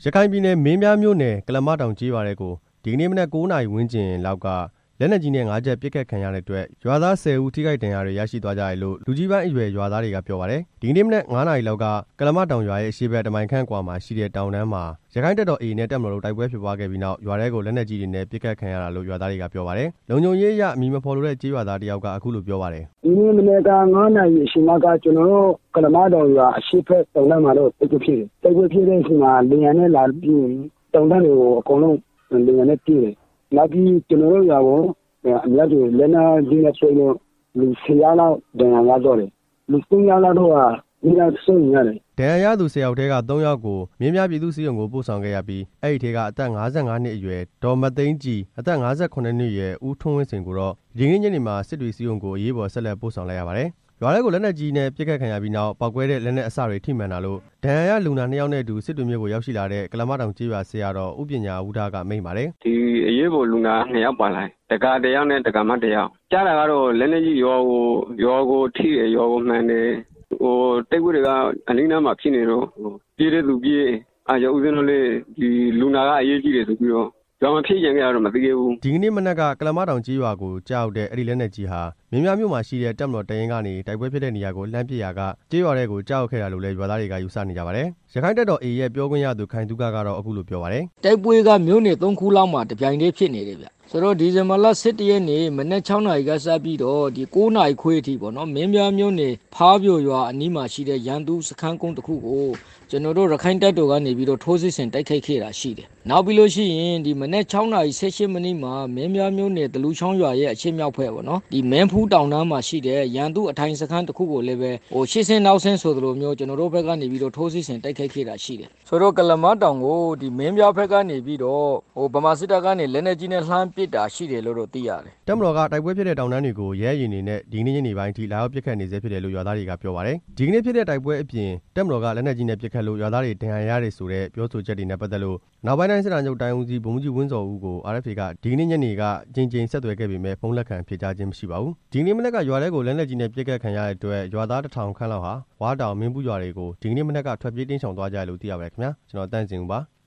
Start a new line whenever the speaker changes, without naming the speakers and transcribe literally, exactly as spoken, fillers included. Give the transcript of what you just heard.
ရခိုင်ပြည်နယ်မင်းပြားမြို့နယ်ကလမတောင်ကျေးရွာတွေကိုဒီကနေ့မနက်ကိုးနာရီဝန်းကျင်လောက်ကလက်နက်ကြီးနဲ့ငါးချက်ပစ်ခတ်ခံရတဲ့အတွက်ရွာသားဆယ်ဦးထိခိုက်ဒဏ်ရာတွေရရှိသွားကြတယ်လို့လူကြီးပိုင်းအရွယ်ရွာသားတွေကပြောပါတယ်။ဒီကနေ့မနက်ငါးနာရီလောက်ကကလမတောင်ရွာရဲ့အရှေ့ဘက်တမိုင်ခန့်ကွာမှာရှိတဲ့တောင်တန်းမှာရခိုင်တပ်တော် အေအေ နဲ့တပ်မတော်တို့တိုက်ပွဲဖြစ်ပွားခဲ့ပြီးနောက်ရွာထဲကိုလက်နက်ကြီးတွေနဲ့ပစ်ခတ်ခံရတာလို့ရွာသားတွေကပြောပါတယ်။လုံခြုံရေးအရအမည်မဖော်လိုတဲ့ကျေးရွာသားတယောက်ကအခုလိုပြောပါတယ်။
ဒီနေ့မနေ့ကငါးနာရီအချိန်ကကျွန်တော်တို့ကလမတောင်ရွာအရှေ့ဘက်တောင်တန်းမှာတော့တိုက်ပွဲဖြစ်တယ်။တိုက်ပွဲဖြစ်တဲ့အချိန်မှာလေယာဉ်နဲ့လာပြီးတောင်တန်းတွေကိုအကုန်လုံးလေယာဉ်နဲ့ပြေးတယ်။နောက်ပြီးကျွန်တော်တို့ရွာကိုအများကြီးလက်နက်ကြီးနဲ့ဆွဲလို့လူဆယ်ယောက်လောက်ဒဏ်ရာရတော့တယ်။လူသုံးယောက်လောက်တော့ဒီကဆုံးရတယ်
။ဒဏ်ရာရသူဆယ်ယောက်ထဲကသုံးယောက်ကိုမင်းပြပြည်သူ့စစ်ရုံကိုပို့ဆောင်ခဲ့ရပြီးအဲ့ဒီထဲကအသက်ငါးဆယ့်ငါးနှစ်အရွယ်ဒေါ်မသိန်းကြည်အသက်ငါးဆယ့်ခုနှစ်နှစ်အရွယ်ဦးထွန်းဝင်းစင်ကိုတော့ဒီကနေ့ညနေမှာစစ်တွေစစ်ရုံကိုအရေးပေါ်ဆက်လက်ပို့ဆောင်လိုက်ရပါတယ်။ရွာထဲကိုလက်နက်ကြီးနဲ့ပစ်ခတ်ခံရပြီးနောက်ပောက်ကွဲတဲ့လက်နက်အစတွေထိမှန်တာလို့ဒဏ်ရာရလူနာနှစ်ယောက်နဲ့အတူစစ်တွေမြို့ကိုရောက်ရှိလာတဲ့ကလမတောင်ကျေးရွာဆရာတော်ဥပညာဝုဒ္ဓကမိန့်ပါတယ်
။ဒီအရေးပေါ်လူနာနှစ်ယောက်ပါလာတက္ကတယောက်နဲ့တက္ကမတယောက်ကြားတာကတော့လက်နက်ကြီးရောကိုရောကိုထိတယ်ရောကိုမှန်တယ်ဟိုတိတ်ဝတွေကအလင်းနားမှာဖြစ်နေတော့ပြေးတဲ့သူပြေးအာရဦးစင်းတို့လေဒီလူနာကအရေးကြီးတယ်ဆိုပြီးတော့ကြောင်မဖြစ်ရင်ကြတော့မသိခဲ့ဘူး
ဒီကနေ့မနက်ကကလမတောင်ကြီးရွာကိုကြောက်တဲ့အဲ့ဒီလက်နက်ကြီးဟာမင်းပြမြို့မှာရှိတဲ့တပ်မတော်တရင်ကနေတိုက်ပွဲဖြစ်တဲ့နေရာကိုလှမ်းပစ်ရာကကြေးရွာတွေကိုကြောက်ခဲ့တာလို့လည်းရွာသားတွေကယူဆနေကြပါတယ်။ရခိုင်တပ်တော် အေအေ ရဲ့ပြောခွင့်ရသူခိုင်သူကကတော့အခုလိုပြောပါတယ်
။တိုက်ပွဲကမြို့နယ်သုံးခုလောက်မှာတပြိုင်တည်းဖြစ်နေတယ်ဗျ။ဆိုတော့ဒီဇင်ဘာလ၁၁ရက်နေ့မနက်၆နာရီကစပြီးတော့ဒီကိုးနာရီခွဲအထိပေါ့နော်မင်းပြမြို့နယ်ဖားပြိုရွာအနီးမှာရှိတဲ့ရန်သူစခန်းကုန်းတစ်ခုကိုကျွန်တော်တို့ရခိုင်တပ်တော်ကနေပြီးတော့ထိုးစစ်ဆင်တိုက်ခိုက်ခဲ့တာရှိတယ်။နောက်ပြီးလို့ရှိရင်ဒီမနက်၆နာရီ၁၈မိနစ်မှာမင်းပြမြို့နယ်တလူချောင်းရွာရဲ့အရှေ့မြောက်ဘက်ပေါ့နော်ဒီမင်းဖူးတောင်တန်းမှာရှိတဲ့ရန်သူအထိုင်စခန်းတစ်ခုကိုလည်းပဲဟိုရှေ့ဆင်းနောက်ဆင်းဆိုသလိုမျိုးကျွန်တော်တို့ဘက်ကနေပြီးတော့ထိုးစစ်ဆင်တိုက်ခိုက်ခဲ့တာရှိတယ်။ဆိုတော့ကလမတောင်ကိုဒီမင်းပြဘက်ကနေပြီးတော့ဟိုဗမာစစ်တပ်ကနေလက်နက်ကြီးနဲ့လှမ်းပစ်တာရှိတယ်လို့တော့သိရတယ်
။တပ်မတော်ကတိုက်ပွဲဖြစ်တဲ့တောင်တန်းတွေကိုရဲရင်တွေနဲ့ဒီနေ့ညနေပိုင်းထိလာရောက်ပစ်ခတ်နေစေဖြစ်တယ်လို့ရွာသားတွေကပြောပါတယ်။ဒီကနေ့ဖြစ်တဲ့တိုက်ပွဲအပြင်တပ်မတော်ကလက်နက်ကြီးနဲ့ပစ်ခတ်လို့ရွာသားတွေဒဏ်ရာရတယ်ဆိုတဲ့ပြောဆိုချက်တွေနဲ့ပတ်သက်လို့နောက်ပိုင်းတိုင်းစစ်တပ်ချုပ်တိုင်းဦးစီးဗိုလ်မှူးကြီးဝင်းစော်ဦးကို အာရ်အက်ဖ်အေ ကဒီကနေ့ညနေကကြိမ်ကြိမ်ဆက်သွယ်ခဲ့ပေမဲ့ဖုန်းလက်ခံဖြေကြားခြင်းမရှိပါဘူး။ဒီကနေ့မနက်ကရွာထဲကိုလက်နက်ကြီးနဲ့ပစ်ခတ်ခံရတဲ့အတွက်ရွာသားတစ်ထောင်ခန့်လောက်ဟာဝါတောင်မင်းဘူးရွာတွေကိုဒီကနေ့မနက်ကထွက်ပြေးတင်းရှောင်သွားကြတယ်လို့သိရပါတယ်ခင်ဗျာ။ကျွန်တော်တန့်စင်ဦးပါ။